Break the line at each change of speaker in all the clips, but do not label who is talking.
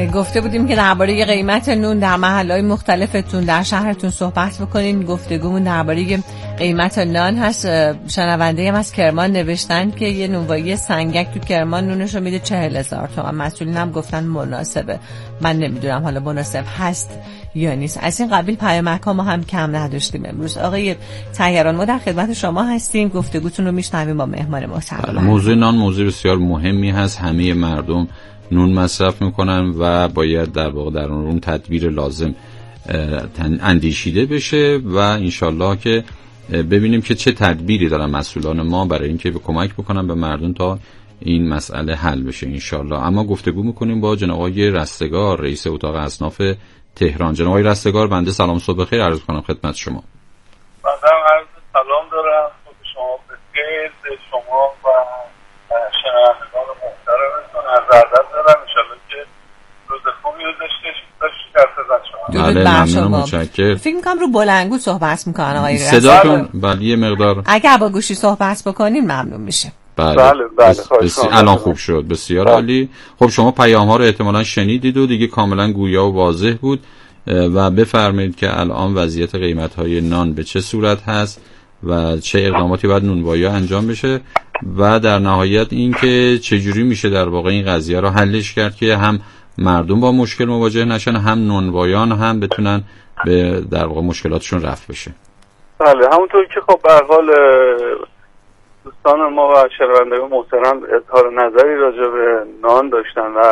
گفته بودیم که درباره قیمت نون در محل‌های مختلفتون در شهرتون صحبت بکنین. گفتگومون درباره قیمت نان هست. شنونده هم از کرمان نوشتن که یه نونوایی سنگک تو کرمان نونش رو میده 40,000 تومان. مسئولین هم گفتن مناسبه. من نمیدونم حالا مناسب هست یا نیست. از این قبیل پیامک‌ها ما هم کم نداشتیم امروز. آقای طیران ما در خدمت شما هستیم. گفتگوتون رو میشنویم با مهمان محترم.
موضوع نان موضوع بسیار مهمی هست. همه مردم نون مصرف میکنن و باید در واقع در اون تدبیر لازم اندیشیده بشه و انشالله که ببینیم که چه تدبیری دارن مسئولان ما برای اینکه به کمک بکنن به مردم تا این مسئله حل بشه انشالله. اما گفتگو میکنیم با جناب آقای رستگار، رئیس اتاق اصناف تهران. جناب آقای رستگار، بنده سلام صبح بخیر عرض کنم خدمت شما.
بنده عرض سلام دارم خدمت شما بخیر، شما و شنوندگان محترمتون عرض ادب دارم. انشالله که روز خوبی رو داشته باشید در خدمت شما.
درود بر شما.
متشکرم.
فکر می‌کنم رو بلندگو صحبت می‌کنن آقای رستگار.
صداتون بله یه مقدار
اگر با گوشی صحبت بکنین ممنون میشه.
بله الان خوب شد. بسیار عالی. خب شما پیام‌ها رو احتمالاً شنیدید و دیگه کاملا گویا و واضح بود و بفرمایید که الان وضعیت قیمت‌های نان به چه صورت هست و چه اقداماتی باید نونوایی‌ها انجام بشه و در نهایت این که چجوری میشه در واقع این قضیه رو حلش کرد که هم مردم با مشکل مواجه نشن، هم نونوایان هم بتونن به در واقع مشکلاتشون رفع بشه.
بله همونطور که خب به هر حال دوستان ما و شنوندگان محترم اظهار نظری راجع به نان داشتن و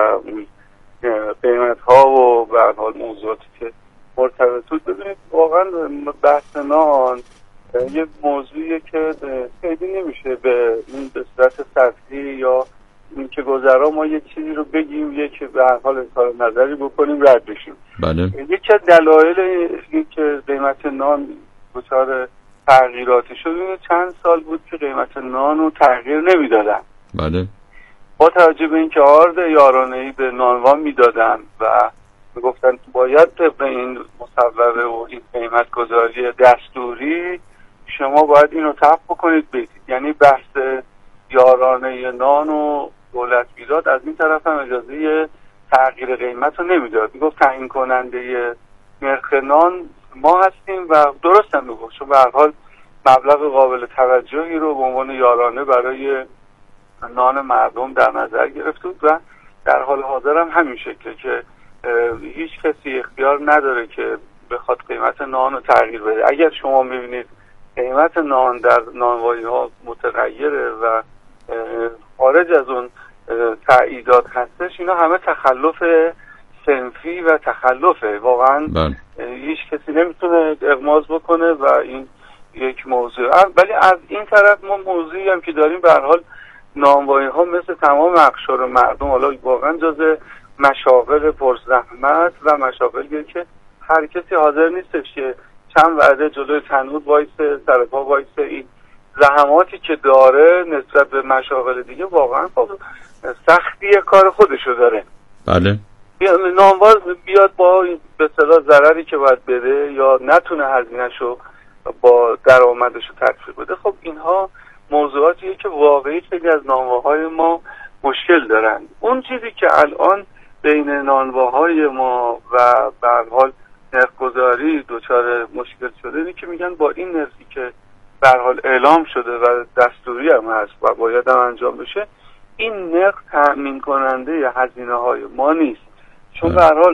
قیمت‌ها و به هر حال موضوعاتی که مرتبط بود. ببینید واقعا بحث نان یه موضوعیه که خیلی نمیشه به این به صورت سطحی یا این که گذرا ما یه چیزی رو بگیم یک به هر حال اظهار نظری بکنیم رد بشیم.
بله.
یکی از دلایل این که قیمت نان دچار تغییراتی شد چند سال بود که قیمت نان رو تغییر نمیدادن.
بله.
با توجه به اینکه عرض یارانه‌ای به نانوا میدادن و میگفتن باید طبق این مصوبه و این قیمت گذاری دستوری شما باید اینو تفع بکنید بدید. یعنی بحث یارانه نان و دولت میداد، از این طرف هم اجازه تغییر قیمت رو نمیداد. میگفت تعیین کننده نرخ نان ما هستیم و درست هم میگفت چون به هر حال مبلغ قابل توجهی رو به عنوان یارانه برای نان مردم در نظر گرفت و در حال حاضر هم همین شکله که هیچ کسی اختیار نداره که بخواد قیمت نان رو تغییر بده. اگر شما میبینید قیمت نان در نانوایی ها متغیره و خارج از اون تاییدات هستش، اینا همه تخلف صنفی و تخلفه. واقعا هیچ کسی نمیتونه اغماض بکنه و این یک موضوع. ولی از این طرف ما موضوعی هم که داریم به هر حال نانوایی ها مثل تمام اقشار مردم حالا واقعا جز مشاغل پرزحمت و مشاغلی که هر کسی حاضر نیستش که چند وعده جلوی تنور وایسه سر پا وایسه. این زحماتی که داره نسبت به مشاغل دیگه واقعا سختی کار خودشو داره.
بله.
نانوار بیاد با به اصطلاح ضرری که باید بده یا نتونه هزینه‌شو با درآمدشو تکفیر بده. خب اینها موضوعاتیه که واقعی خیلی از نانواهای ما مشکل دارن. اون چیزی که الان بین نانواهای ما و به هر حال نرخ‌گذاری دچار مشکل شده اینه که میگن با این نرخی که به هر حال اعلام شده و دستوری هم هست و باید هم انجام بشه، این نرخ تأمین کننده هزینه‌های ما نیست. چون به هر حال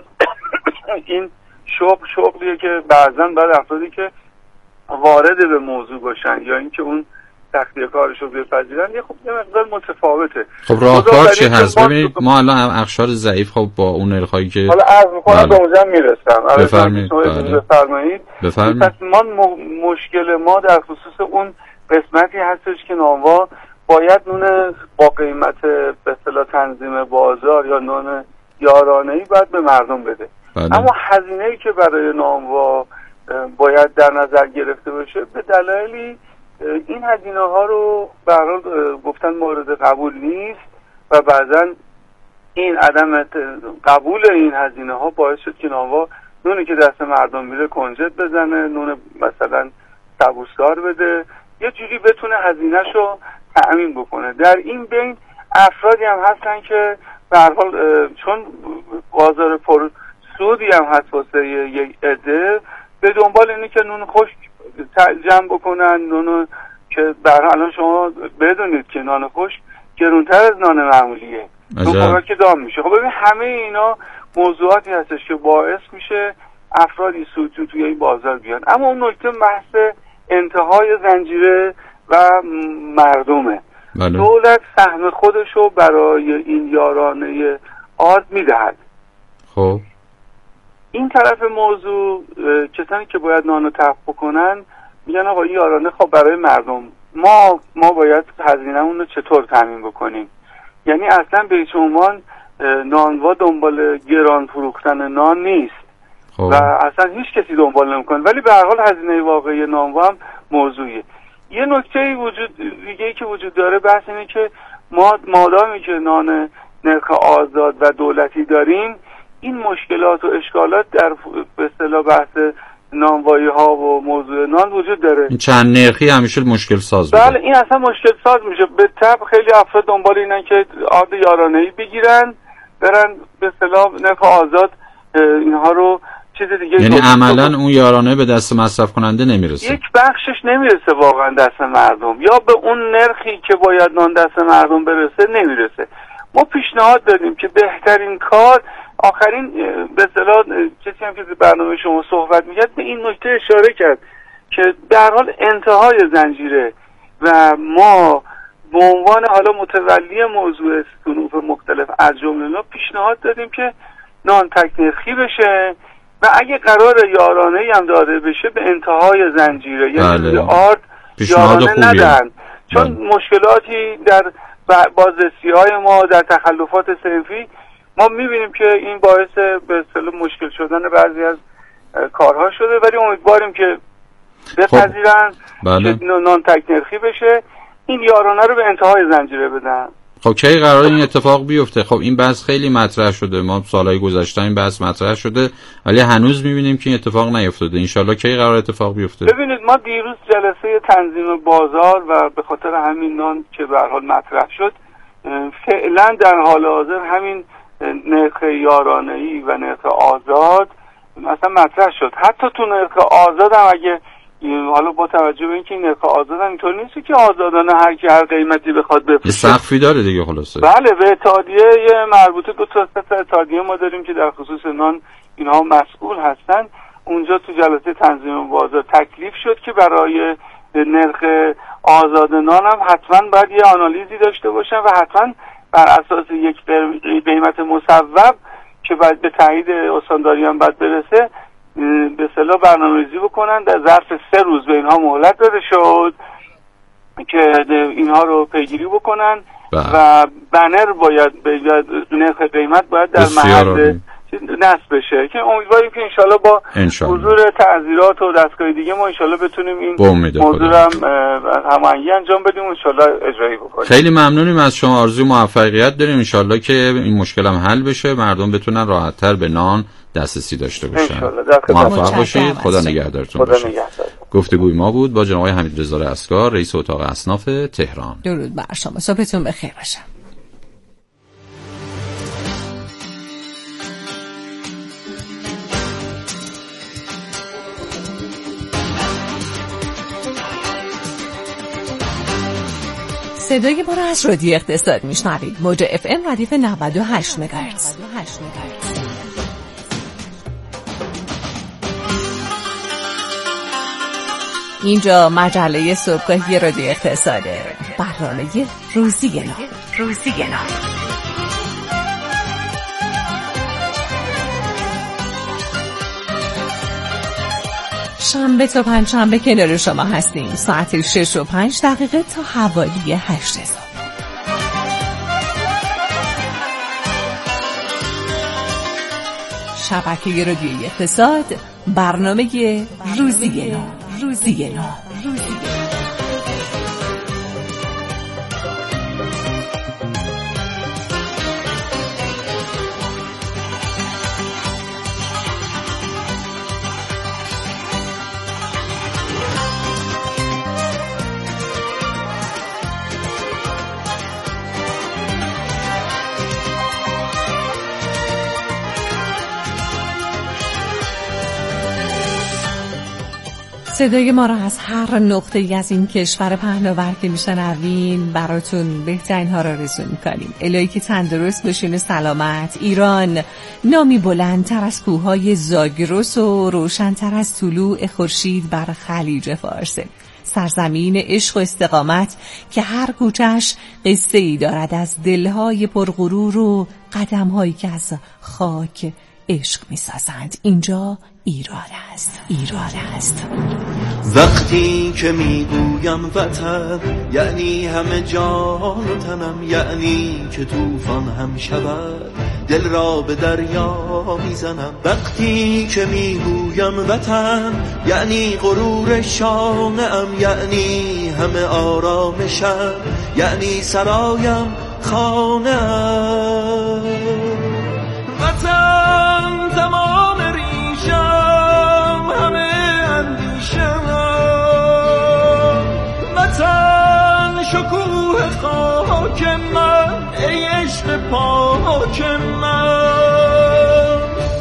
این شغلیه که بعضن بعد افرادی که وارد به موضوع باشن یا اینکه اون تخلیه کارشو بپذیرن یه خب یه مقدار متفاوته.
خب راهکار چی هست؟ ببینید ما الان اقشار ضعیف خب با اون نرخایی که
حالا عرض می‌کنم به اونجا میرسم.
بفرمایید.
پس ما مشکل ما در خصوص اون قسمتی هستش که نانوا باید نون با قیمت به اصطلاح تنظیم بازار یا نون یارانه‌ای باید به مردم بده. اما هزینه‌ای که برای نانوا باید در نظر گرفته بشه به دلایلی این هزینه ها رو به هر حال گفتن مورد قبول نیست و بعضا این عدم قبول این هزینه ها باعث شد که نانوا نونی که دست مردم میره کنجد بزنه، نون مثلا سبوسدار بده، یه جوری بتونه هزینه‌شو تأمین بکنه. در این بین افرادی هم هستن که به هر حال چون بازار پر سودی هم هست واسه یک عده، به دنبال اینه که نون خشک جمع بکنن، نونو که الان شما بدونید که نان خشک گرونتر از نان معمولیه، چون که دام میشه. خب ببین همه اینا موضوعاتی هستش که باعث میشه افرادی سودجو توی این بازار بیان. اما اون نکته بحث انتهای زنجیره و مردمه. دولت سهم خودشو برای این یارانه آرد میدهد.
خب
این طرف موضوع کسانی که باید نانو تأمین بکنن میگن آقا این یارانه خب برای مردم، ما باید هزینه‌مون رو چطور تامین بکنیم؟ یعنی اصلا به هیچ عنوان نانوا دنبال گران فروختن نان نیست و اصلا هیچ کسی دنبال نمیکنه، ولی به هر حال هزینه واقعی نانوا هم موضوعیه. یه نکته دیگه‌ای که وجود داره بحث اینه که ما مادامی که نان نرخ آزاد و دولتی داریم، این مشکلات و اشکالات در به اصطلاح بحث نانوایی ها و موضوع نان وجود داره.
این چند نرخی همیشه مشکل ساز میشه.
بله این اصلا مشکل ساز میشه. به طب خیلی افراد دنبال اینن که آرد یارانه‌ای بگیرن، برن به اصطلاح نرخ آزاد اینها رو چیز دیگه،
یعنی عملا اون یارانه به دست مصرف کننده نمیرسه،
یک بخشش نمیرسه واقعا دست مردم، یا به اون نرخی که باید نان دست مردم برسه نمیرسه. ما پیشنهاد دادیم که بهترین کار آخرین به اصطلاح کسی هم که برنامه شما صحبت می‌کرد به این نکته اشاره کرد که در حال انتهای زنجیره و ما به عنوان حالا متولی موضوع صنوف مختلف از جمله اینا پیشنهاد دادیم که نان تک نرخی بشه و اگه قرار یارانه‌ای هم داده بشه به انتهای زنجیره، یعنی به آرد یارانه ندن، چون مشکلاتی در بازرسی‌های ما در تخلفات صنفی ما می‌بینیم که این باعث به اصطلاح مشکل شدن بعضی از کارها شده، ولی امیدواریم که بپذیرن که نان تک نرخی بشه، این یارانه رو به انتهای زنجیره بدن.
خب کی قرار این اتفاق بیفته؟ خب این بحث خیلی مطرح شده، ما سالهای گذشته این بحث مطرح شده ولی هنوز می‌بینیم که این اتفاق نیفتاده. ان شاءالله کی قرار اتفاق بیفته؟
ببینید ما دیروز جلسه تنظیم بازار و به خاطر همین نان که به هر حال مطرح شد، فعلا در حال حاضر همین نرخ یارانه‌ای و نرخ آزاد مثلا مطرح شد. حتی تو نرخ آزاد هم اگه حالا با توجه به اینکه این نرخ آزاد هم اینطور نیست که آزادانه هر کی هر قیمتی بخواد بفروشه،
سقفی داره دیگه. خلاصه
بله به اتحادیه مربوطه 2 تا اتحادیه ما داریم که در خصوص نان اینها مسئول هستن. اونجا تو جلسه تنظیم بازار تکلیف شد که برای نرخ آزاد نان هم حتما باید یه آنالیزی داشته باشن و حتما بر اساس یک قیمت مصوب که باید به تایید استانداری هم باید برسه به اصطلاح برنامه‌ریزی بکنن. در ظرف 3 روز به اینها مهلت داده شد که اینها رو پیگیری بکنن و بنر باید به نرخ قیمت باید در محل نصب بشه که امیدواریم که انشالله با حضور تعذیرات و دستگاه دیگه ما انشالله بتونیم این موضوع هم هماهنگی انجام بدیم و انشالله اجرایی بکنیم.
خیلی ممنونیم از شما، آرزوی موفقیت داریم انشالله که این مشکل هم حل بشه، مردم بتونن راحت‌تر به نان دسترسی داشته باشن. موفق باشید، خدا نگهدارتون باشه. گفتگوی ما بود با جناب حمیدرضا رستگار، رئیس اتاق اصناف تهران.
درود بر شما، صبحتون بخیر باشه. صدای ما را از رادیو اقتصاد میشنوید. موج اف ام ردیف 98 مگاهرتز. اینجا مجله صبحگاهی رادیو اقتصاده. برنامه روزی نام. شنبه تا پنجشنبه کنار شما هستیم. ساعت 6:05 تا حوالی 8 صبح. شبکه رادیویی اقتصاد، برنامه روزی نام. صدای ما را از هر نقطه‌ای از این کشور پهناور که میشنوین براتون بهترین ها را رسون می‌کنیم. الهی که تندرست باشین و سلامت. ایران نامی بلندتر از کوههای زاگرس و روشن‌تر از طلوع خورشید بر خلیج فارس. سرزمین عشق و استقامت که هر کوچه‌اش قصه‌ای دارد از دلهای پرغرور و قدم‌هایی که از خاک عشق می‌سازند. اینجا ایران است، ایران است.
وقتی که میگویم وطن یعنی همه جان و تنم، یعنی که طوفان هم شود دل را به دریا میزنم. وقتی که میگویم وطن یعنی غرور شانه‌ام، یعنی همه آرامشم، یعنی سرایم خانه‌ام. وطن تمام ریشم، همه اندیشم. وطن شکوه خاک من، ای عشق پاک من.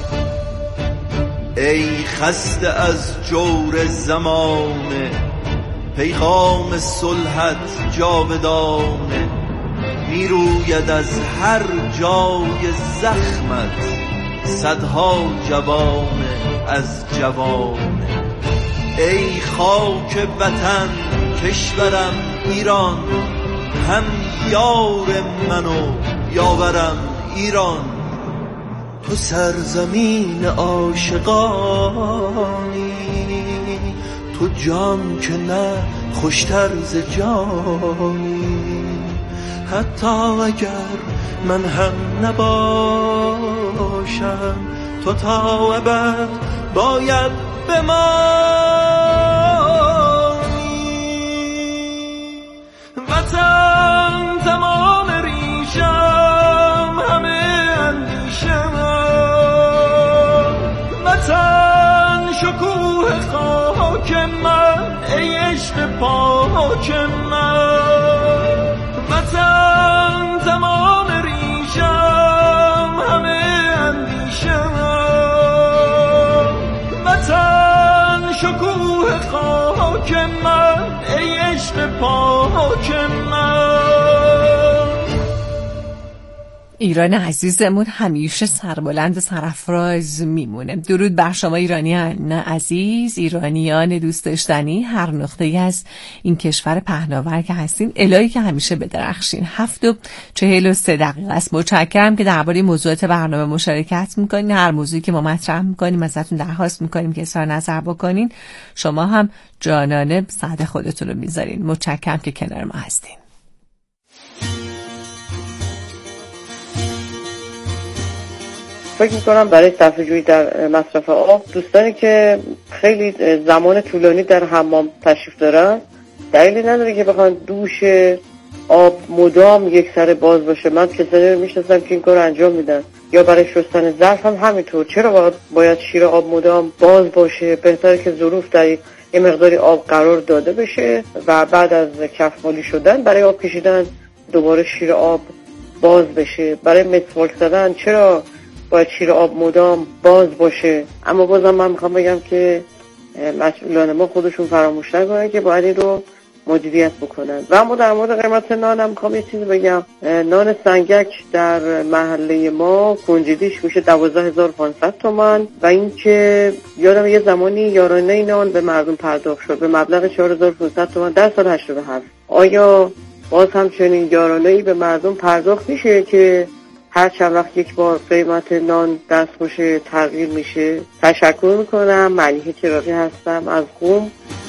ای خسته از جور زمانه، پیغام صلحت جاودانه. میروید از هر جای زخمت صدها جوانه از جوانه. ای خاک وطن کشورم ایران، هم یار من و یاورم ایران. تو سرزمین عاشقانی، تو جان که نه خوشتر ز جانی. حتی اگر من هم نباشم، تو تا ابد باید بمانی. وطن تمام ریشم، همه اندیشم. وطن شکوه خاک من، ای عشق پاک من. وطن تمام ریشم، همه اندیشم. وطن شکوه خاک من، ای عشق پاک من.
ایران عزیزمون همیشه سربلند و سرافراز میمونه. درود بر شما ایرانیان عزیز، ایرانیان دوست داشتنی، هر نقطه‌ای از این کشور پهناور که هستین. الهی که همیشه بدرخشین. 7:43 است. متشکرم که درباره موضوعات برنامه مشارکت میکنین. هر موضوعی که ما مطرح میکنیم ازتون درخواست میکنیم که اظهار نظر بکنین. شما هم جانانه سعد خودتون رو میذارین. متشکرم که کنار ما هستین.
فکر میکنم برای صرفه‌جویی در مصرف آب، دوستانی که خیلی زمان طولانی در حمام تشریف دارن دلیلی نداره که بخوان دوش آب مدام یک سر باز باشه. من کسانی رو میشناسم که این کار انجام میدن. یا برای شستن ظرف هم همینطور. چرا باید شیر آب مدام باز باشه؟ بهتره که ظروف در یه مقداری آب قرار داده بشه و بعد از کفمالی شدن برای آب کشیدن دوباره شیر آب باز بشه. برای مسواک زدن چرا باید شیر آب مدام باز باشه؟ اما بازم من میخوام بگم که مسئولان ما خودشون فراموش نکنن که باید این رو مدیریت بکنن. و اما در مورد قیمت نان هم میخوام یه چیزی بگم. نان سنگک در محله ما کنجدیش میشه 12500 تومان و این که یادم یه زمانی یارانه نان به مردم پرداخت شد به مبلغ 4500 تومان در سال 87. آیا باز همچنین یارانه‌ای به مردم پرداخت میشه که هر چند وقت یک بار قیمت نان دستخوش تغییر میشه؟ تشکر میکنم. ملیحه چراغی هستم از قم.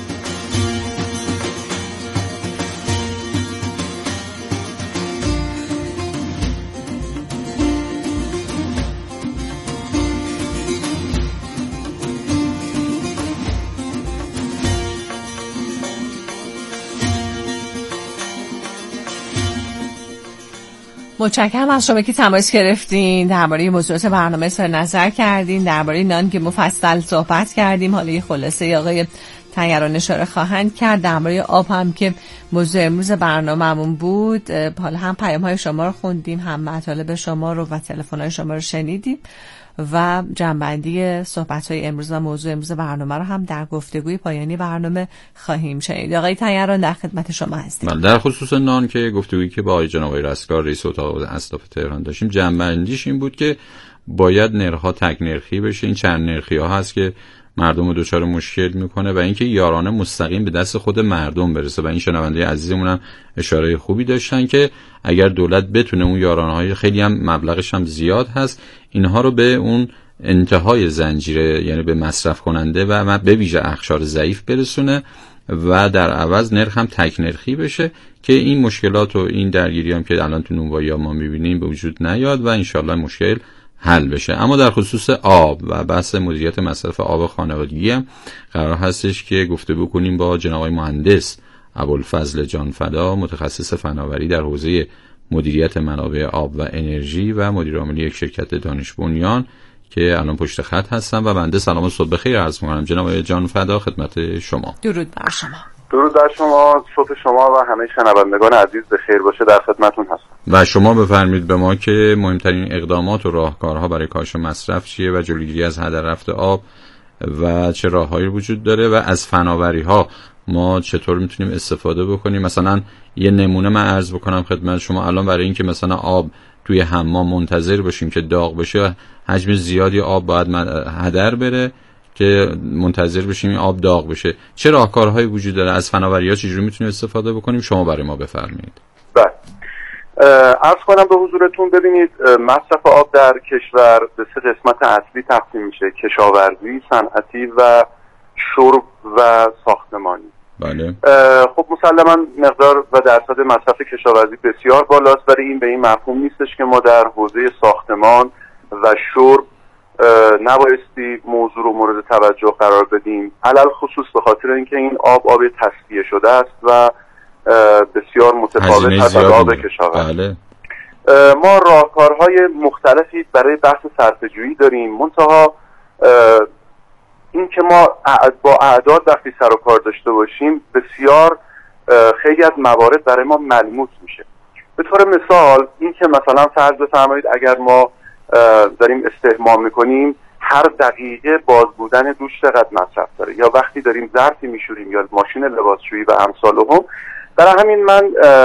متشکرم از شما که تماس گرفتین، درباره موضوعات برنامه اظهار نظر کردین، درباره نان که مفصل صحبت کردیم. حالا یه خلاصه آقای تیاران اشاره خواهند کرد. درباره آب هم که موضوع امروز برنامه‌مون بود، حالا هم پیام‌های شما رو خوندیم، هم مطالب شما رو و تلفن‌های شما رو شنیدیم و جنبندی صحبت‌های امروز و موضوع امروز برنامه رو هم در گفتگوی پایانی برنامه خواهیم شنید. آقای تیاران در خدمت شما هستیم.
بله، در خصوص نان که گفتگویی که با آقای جناب رستگار رئیس اتاق اصلاف تهران داشتیم، جنبندیش این بود که باید نرخ‌ها تک نرخی بشه. این چند نرخی‌ها هست که مردم رو دچار مشکل میکنه و اینکه یارانه مستقیم به دست خود مردم برسه. و این شنونده عزیزمون هم اشاره خوبی داشتن که اگر دولت بتونه اون یارانه‌های خیلی هم مبلغش هم زیاد هست، اینها رو به اون انتهای زنجیره، یعنی به مصرف کننده و به ویژه اقشار ضعیف برسونه و در عوض نرخ هم تک نرخی بشه که این مشکلات و این درگیری هم که الان تو نونوایی ما می‌بینیم به وجود نیاد و انشالله مشکل حل بشه. اما در خصوص آب و بحث مدیریت مصرف آب خانوادگی هم قرار هستش که گفتگو کنیم با جناب آقای مهندس ابوالفضل جانفدا، متخصص فناوری در حوزه مدیریت منابع آب و انرژی و مدیر عامل یک شرکت دانش بنیان که الان پشت خط هستن. و بنده سلام صبح بخیر عرض می‌کنم جناب آقای جانفدا خدمت شما.
درود بر شما.
درود بر شما، صبح شما و همه شنوندگان عزیز بخیر باشه. در خدمتتون هستم.
و شما بفرمایید به ما که مهمترین اقدامات و راهکارها برای کاهش مصرف چیه و جلوگیری از هدر رفت آب و چه راههایی وجود داره و از فناوری‌ها ما چطور میتونیم استفاده بکنیم. مثلا یه نمونه من عرض بکنم خدمت شما. الان برای اینکه مثلا آب توی حمام منتظر باشیم که داغ بشه، حجم زیادی آب باید هدر بره که منتظر بشیم این آب داغ بشه. چه راهکارهایی وجود داره؟ از فناوری‌ها چجوری میتونیم استفاده بکنیم؟ شما برای ما بفرمایید.
بله، عرض کنم به حضورتون. ببینید، مصرف آب در کشور به 3 قسمت اصلی تقسیم میشه: کشاورزی، صنعتی و شرب و ساختمانی.
بله.
خب مسلما مقدار و درصد مصرف کشاورزی بسیار بالاست، ولی این به این مفهوم نیستش که ما در حوزه ساختمان و شرب نبایستی موضوع رو مورد توجه قرار بدیم، علل خصوص به خاطر اینکه این آب تصفیه شده است و بسیار متفاوت از آب کشاورزی. بله. ما راهکارهای مختلفی برای بحث صرفه‌جویی داریم، منتها این که ما با اعداد وقتی سر و کار داشته باشیم بسیار خیلی از موارد برای ما ملموس میشه. به طور مثال این که مثلا فرض بفرمایید اگر ما داریم استحمام میکنیم، هر دقیقه باز بودن دوش چقدر مصرف داره، یا وقتی داریم ظرفی میشوریم یا ماشین لباسشویی و امثالهم. برای همین من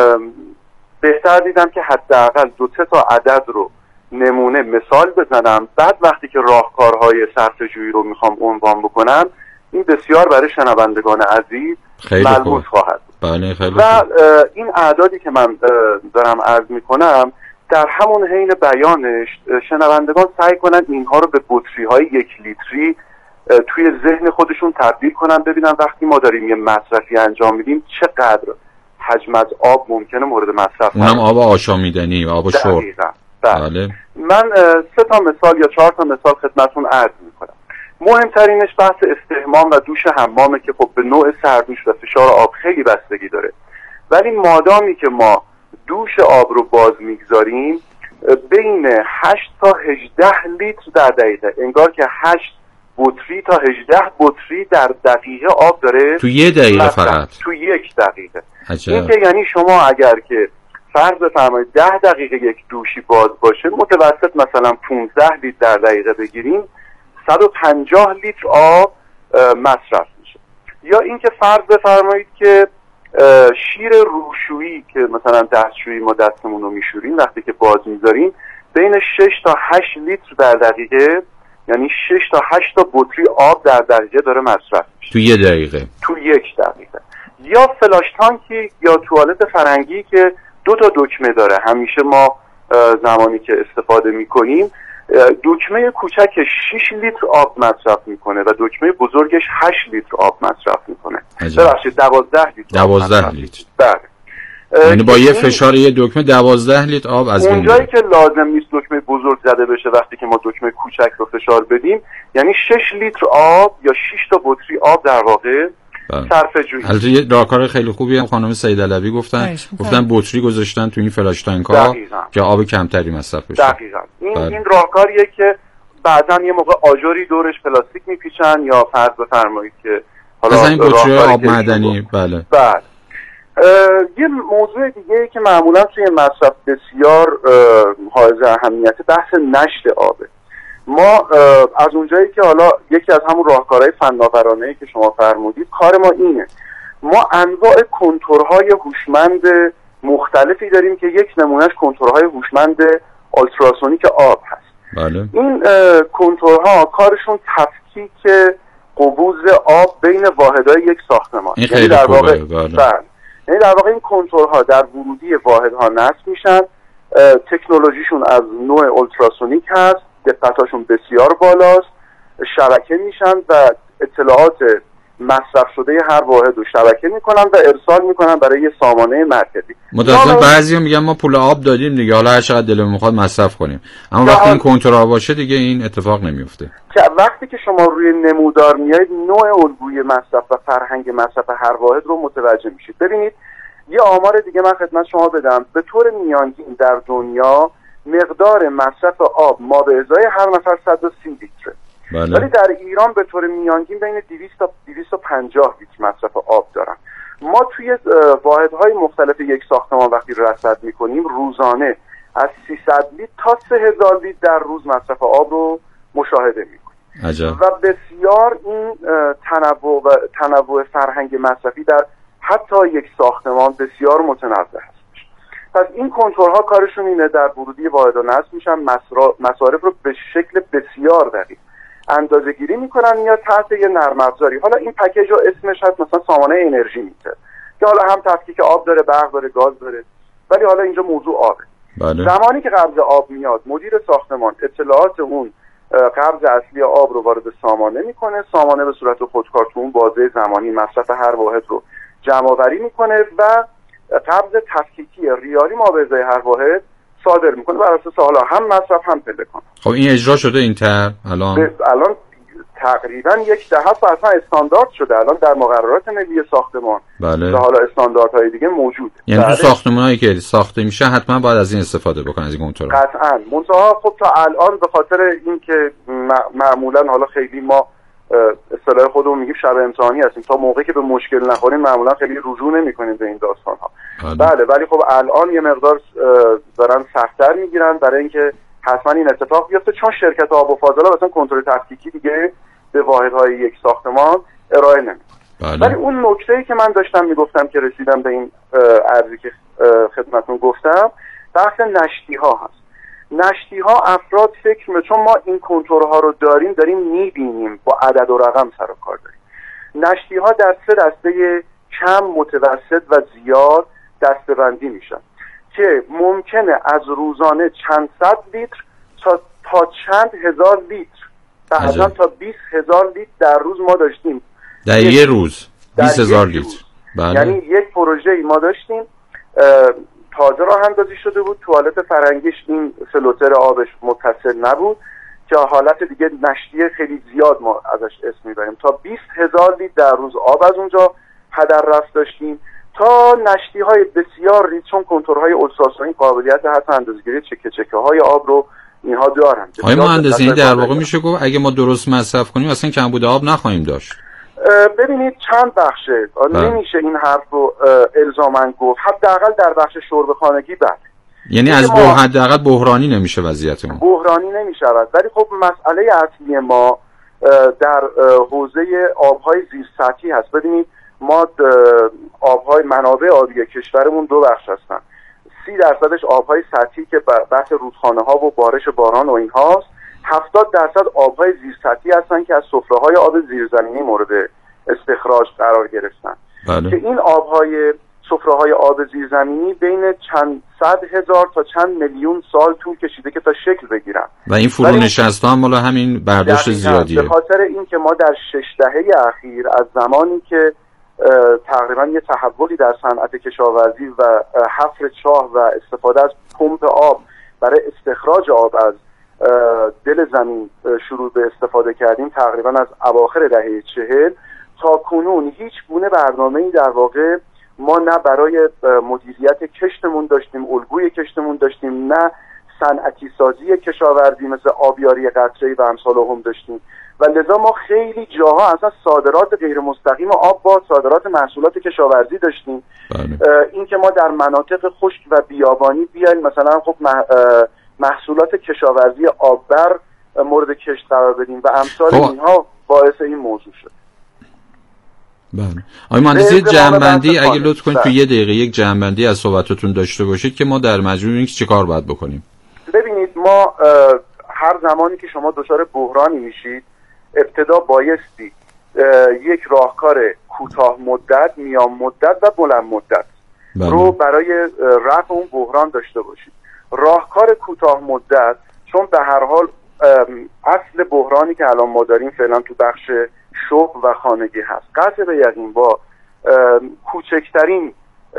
بهتر دیدم که حداقل 2-3 تا عدد رو نمونه مثال بزنم، بعد وقتی که راهکارهای صرفه‌جویی رو میخوام عنوان بکنم این بسیار برای شنوندگان عزیز ملموس خواهد.
بله، خیلی
و این اعدادی که من دارم عرض میکنم در همون حین بیانش شنوندگان سعی کنن اینها رو به بطری‌های 1 لیتری توی ذهن خودشون تبدیل کنن، ببینن وقتی ما داریم یه مصرفی انجام میدیم چقدر حجم از آب ممکنه مورد مصرف
اونم آب آشامیدنی و آب شرب.
بله. من 3 تا مثال یا 4 تا مثال خدمتتون عرض میکنم. مهمترینش بحث استحمام و دوش حمامه که خب به نوع سردوش و فشار آب خیلی بستگی داره، ولی مادامی که ما دوش آب رو باز میگذاریم بین 8 تا 18 لیتر در دقیقه، انگار که 8 بطری تا 18 بطری در دقیقه آب داره
تو 1 دقیقه فقط،
تو 1 دقیقه.
عجب.
این که یعنی شما اگر که فرض بفرمایید 10 دقیقه یک دوشی باز باشه، متوسط مثلا 15 لیتر در دقیقه بگیریم، 150 لیتر آب مصرف میشه. یا اینکه فرض بفرمایید که شیر روشویی که مثلا دستشویی ما دستمون رو میشوریم وقتی که باز میذاریم بین 6 تا 8 لیتر در دقیقه، یعنی 6 تا 8 تا بطری آب در دقیقه داره مصرف میشه
تو 1 دقیقه.
تو 1 دقیقه. یا فلاش تانکی یا توالت فرنگی که 2 تا دکمه داره، همیشه ما زمانی که استفاده میکنیم دکمه کوچک 6 لیتر آب مصرف میکنه و دکمه بزرگش 8 لیتر آب مصرف میکنه. ببخشید 12 لیتر.
12 لیتر.
بله.
یعنی با یه فشار یه دکمه 12 لیتر آب از بین میره.
اونجایی که لازم نیست دکمه بزرگ زده بشه، وقتی که ما دکمه کوچک رو فشار بدیم، یعنی 6 لیتر آب یا 6 تا بطری آب در واقع صرفه‌جویی.
البته یه راهکار خیلی خوبی هم خانم سیدعلوی گفتن بطری گذاشتن تو این فلاش تانک‌ها که آب کمتری مصرف بشه.
دقیقاً. این راهکاریه که بعضن یه موقع آجری دورش پلاستیک میپیچن، یا فرض بفرمایید که
حالا این بطری آب معدنی. بله.
یه موضوع دیگه که معمولا توی مصرف بسیار حائز اهمیت بحث نشت آبه. ما از اونجایی که حالا یکی از همون راهکارهای فناورانه‌ای که شما فرمودید، کار ما اینه، ما انواع کنتورهای هوشمند مختلفی داریم که یک نمونهش کنتورهای هوشمند آلتراسونیک آب هست.
بله.
این کنتورها کارشون تفکیک قبوز آب بین واحدهای یک ساختمان.
این خیلی خوبه.
یعنی در واقع این کنتورها در ورودی واحدها نصب میشن، تکنولوژیشون از نوع اولتراسونیک هست، دقتاشون بسیار بالاست، شبکه میشن و اطلاعات مصرف شده هر واحد رو شبکه میکنن و ارسال میکنن برای یه سامانه مرکزی.
متأسفانه بعضیا میگن ما پول آب دادیم دیگه، حالا هر چقدر دلمون میخواد مصرف کنیم، اما وقتی این کنترل باشه دیگه این اتفاق نمیفته.
که وقتی که شما روی نمودار میایید نوع الگوی مصرف و فرهنگ مصرف هر واحد رو متوجه میشید. ببینید یه آمار دیگه من خدمت شما بدم، به طور میانگین در دنیا مقدار مصرف آب ما به ازای هر نفر 130 لیتره.
بله.
ولی در ایران به طور میانگین بین 200 تا 250 لیتر مصرف آب دارن. ما توی واحدهای مختلف یک ساختمان وقتی رصد میکنیم روزانه از 300 لیتر تا 3000 لیتر در روز مصرف آب رو مشاهده میکنیم.
عجب.
و بسیار این تنوع فرهنگ مصرفی در حتی یک ساختمان بسیار متنوع هست. پس این کنترل‌ها کارشون اینه در ورودی واحدها نصب میشن، مصارف رو به شکل بسیار دقیق اندازه‌گیری میکنن یا تحت یه نرم افزاری. حالا این پکیج رو اسمش هست مثلا سامانه انرژی میتر که حالا هم تفکیک آب داره، برق داره، گاز داره، ولی حالا اینجا موضوع آبه.
بله.
زمانی که قبض آب میاد مدیر ساختمان اطلاعات اون قبض اصلی آب رو وارد سامانه میکنه، سامانه به صورت خودکار تو اون بازه زمانی مصرف هر واحد رو جمع‌آوری میکنه و قبض تفکیکی ریالی ما به ازای هر واحد صادر میکنه بر اساس حالا هم مصرف هم تلکان.
خب این اجرا شده این طرح الان
تقریبا یک دهه اصلا استاندارد شده الان در مقررات ملی ساختمان.
بله.
و حالا استانداردهای دیگه موجود.
یعنی تو ساختمان‌هایی که ساخته میشه حتما باید از این استفاده بکنن، از این کنترل.
قطعاً. منتها خب تا الان به خاطر اینکه معمولا حالا خیلی ما اصطلاح خودمون میگیم شب امتحانی هستیم، تا موقعی که به مشکل نخوریم معمولا خیلی رجوع نمی‌کنیم به این داستان‌ها. بله ولی خب الان یه مقدار دارن سخت‌تر میگیرن برای اینکه حتما این اتفاق بیفته، چون شرکت آب و فاضلاب مثلا کنترل تفکیکی دیگه به واحدهای یک ساختمان ارائه نمی‌کنه. ولی اون نکته‌ای که من داشتم میگفتم که رسیدم به این عرضی که خدمتتون گفتم، بحث نشتی‌ها هست. نشتی‌ها افراد فکر چون ما این کنترل‌ها رو داریم می‌بینیم، با عدد و رقم سر و کار داریم. نشتی‌ها در 3 دسته کم، متوسط و زیاد دسته‌بندی میشن که ممکنه از روزانه چند صد لیتر تا چند هزار لیتر، بعضا تا 20,000 لیتر در روز ما داشتیم.
در یه روز 20,000 لیتر. بله.
یعنی یک پروژه‌ای ما داشتیم تازه راه اندازی شده بود، توالت فرنگیش این فلوتر آبش متصل نبود که حالت دیگه نشتی خیلی زیاد ما ازش اسم میبریم، تا 20,000 لیتر در روز آب از اونجا هدر رفت داشتیم، تا نشتی‌های بسیار ریز، چون کنتورهای اولتراسونیک قابلیت حتی اندازه‌گیری چکه‌های آب رو اینها دارن.
آیا مهندسی در واقع میشه گفت اگه ما درست مصرف کنیم اصلا کمبود آب نخواهیم داشت؟
ببینید چند بخشه، نمیشه این حرف رو الزاماً گفت، حداقل در بخش شرب خانگی بله.
یعنی از حداقل بحرانی نمیشه وضعیتمون.
بحرانی نمیشود، ولی خب مسئله اصلی ما در حوزه آبهای زیر سطحی هست. ببینید ما آبهای منابع آبی کشورمون 2 بخش هستن. 30% آبهای سطحی که بحث رودخانه ها و بارش باران و اینهاست. 70% آبهای زیر سطحی هستن که از سفره‌های آب زیرزمینی مورد استخراج قرار گرفتن.
بله.
که این آبهای سفره‌های آب زیرزمینی بین چند صد هزار تا چند میلیون سال طول کشیده که تا شکل بگیرن
و این فرونشست‌ها هم مال همین برداشت زیادیه.
به خاطر اینکه ما در 6 دهه اخیر از زمانی که تقریبا یه تحولی در صنعت کشاورزی و حفر چاه و استفاده از پمپ آب برای استخراج آب از دل زمین شروع به استفاده کردیم، تقریبا از اواخر دهه 40 تا کنون هیچ گونه برنامه‌ای در واقع ما نه برای مدیریت کشتمون داشتیم، الگوی کشتمون داشتیم، نه صنعتی سازی کشاورزی مثل آبیاری قطره‌ای و امثال هم داشتیم و لذا ما خیلی جاها اصلا صادرات غیر مستقیم آب با صادرات محصولات کشاورزی داشتیم. این که ما در مناطق خشک و بیابانی بیایم مثلا خب محصولات کشاورزی آببر مورد کشت قرار بدیم و امثال اینها باعث این موضوع شد.
بله. آقای مهندسی جمع‌بندی اگه لطف کنید تو یه دقیقه یک جمع‌بندی از صحبتاتون داشته باشید که ما در مجموع این چه کار باید بکنیم.
ببینید ما هر زمانی که شما دچار بحرانی میشید ابتدا بایستی یک راهکار کوتاه مدت، میان مدت و بلند مدت رو برای رفع اون بحران داشته باشید. راهکار کوتاه مدت چون به هر حال اصل بحرانی که الان ما داریم فعلا تو بخش شغل و خانگی هست، قطع به یقین با کوچکترین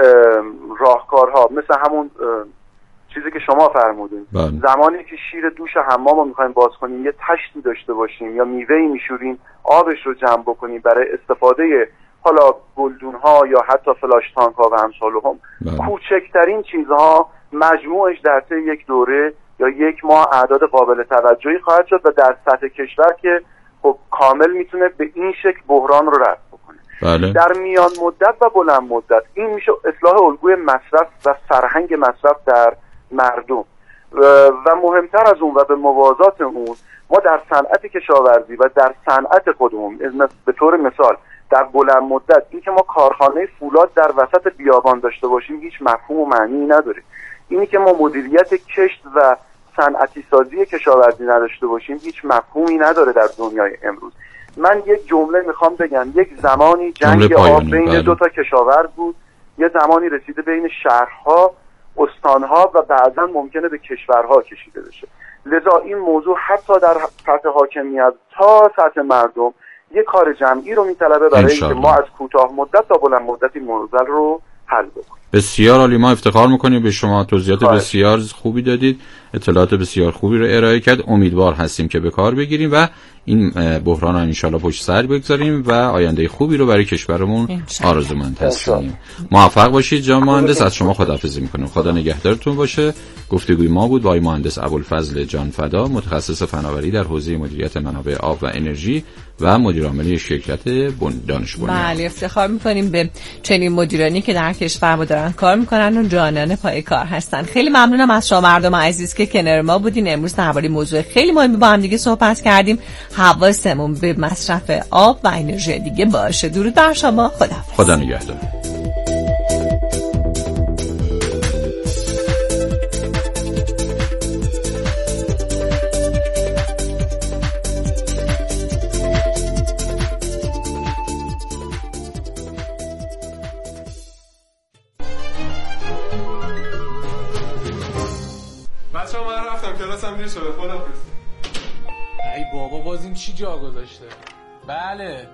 راهکارها مثل همون چیزی که شما فرمودین، زمانی که شیر دوش حمام رو میخوایم باز کنیم یه تشتی داشته باشیم یا میوهی میشوریم آبش رو جمع بکنیم برای استفاده حالا گلدون‌ها یا حتی فلاش تانک‌ها و امثالهم، کوچکترین چیزها مجموعش در طی یک دوره یا یک ماه اعداد قابل توجهی خواهد شد و در سطح کشور که خب کامل میتونه به این شکل بحران رو رفع بکنه.
بله.
در میان مدت و بلند مدت این میشه اصلاح الگوی مصرف و فرهنگ مصرف در مردم و مهمتر از اون و به موازات اون ما در صنعت کشاورزی و در صنعت خودمون به طور مثال در بلند مدت این که ما کارخانه فولاد در وسط بیابان داشته باشیم هیچ مفهوم و معنی نداره. اینی که ما مدیریت کشت و صنعتی سازی کشاورزی نداشته باشیم هیچ مفهومی نداره در دنیای امروز. من یک جمله میخوام بگم، یک زمانی جنگ آب بین دو تا کشاورز بود، یه زمانی رسیده بین شهرها، استانها و بعضا ممکنه به کشورها کشیده بشه. لذا این موضوع حتی در سطح حاکمیت تا سطح مردم یک کار جمعی رو میطلبه برای اینکه ما از کوتاه مدت تا بلند مدت این موضوع رو حل بکنیم.
بسیار عالی، ما افتخار میکنیم به شما، توضیحات بسیار خوبی دادید، اطلاعات بسیار خوبی رو ارائه کرد. امیدوار هستیم که به کار بگیریم و این بحران رو انشالله پشت سر بگذاریم و آینده خوبی رو برای کشورمون آرزومند هستیم. موفق باشید جناب مهندس. از شما خداحافظی میکنیم. خدا نگهدارتون باشه. گفتگوی ما بود با آقای مهندس ابوالفضل جانفدا، متخصص فناوری در حوزه مدیریت منابع آب و انرژی و مدیر عامل شرکت دانش بنیان.
بله، افتخار میکنیم به چنین مدیرانی که در کشور ما دارن کار میکنن و جانانه پای کار هستن. خیلی ممنونم از شما مردم عزیز که کنار ما بودین. امروز درباره موضوع خیلی مهمی با هم دیگه صحبت کردیم. حواسمون به مصرف آب و انرژی دیگه باشه. درود بر شما. خدا
نگهدار.
ای بابا باز این چی جا گذاشته؟ بله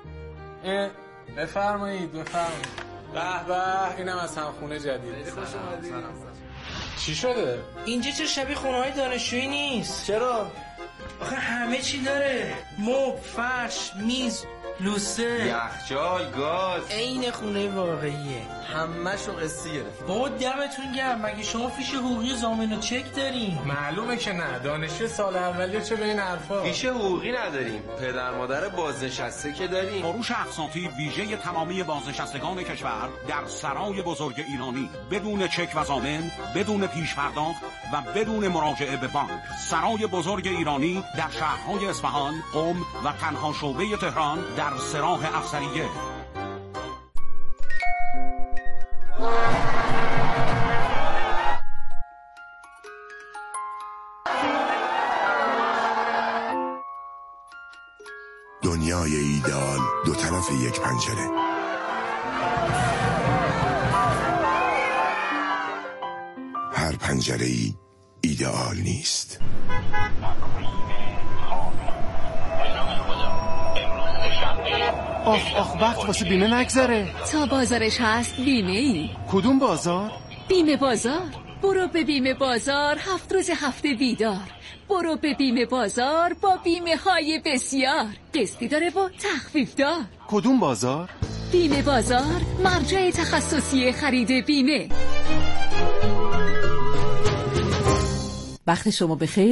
بفرمایید. به به، اینم از همخونه جدید. خوش اومدید. چی شده؟
اینجا چه شبیه خونه‌های دانشجویی نیست.
چرا؟
آخه همه چی داره، مبل، فرش، میز، لوسه،
یخچال، گاز.
عین خونه واقعیه.
همه‌شو قسطی گرفت.
بابا دمتون گرم. مگه شما فیش حقوقی ضامن و چک دارین؟
معلومه که نه. دانشجو سال اولیه چه به این حرفا؟
فیش حقوقی نداریم. پدر مادر بازنشسته که داریم.
فروش اقساطی ویژه تمامی بازنشستگان کشور در سرای بزرگ ایرانی بدون چک و ضامن، بدون پیش پرداخت و بدون مراجعه به بانک. سرای بزرگ ایرانی در شهرهای اصفهان، قم و تنها شعبه تهران در سراح افسریه.
دنیای ایدئال دو طرف یک پنجره. هر پنجره‌ای ایدئال نیست.
آخ وقت واسه بیمه نگذره.
تا بازارش هست بیمه ای.
کدوم بازار؟
بیمه بازار. برو به بیمه بازار 7 روز هفته بیدار. برو به بیمه بازار با بیمه های بسیار. قسطی داره و تخفیف دار.
کدوم بازار؟
بیمه بازار، مرجع تخصصی خرید بیمه. وقت شما بخیر.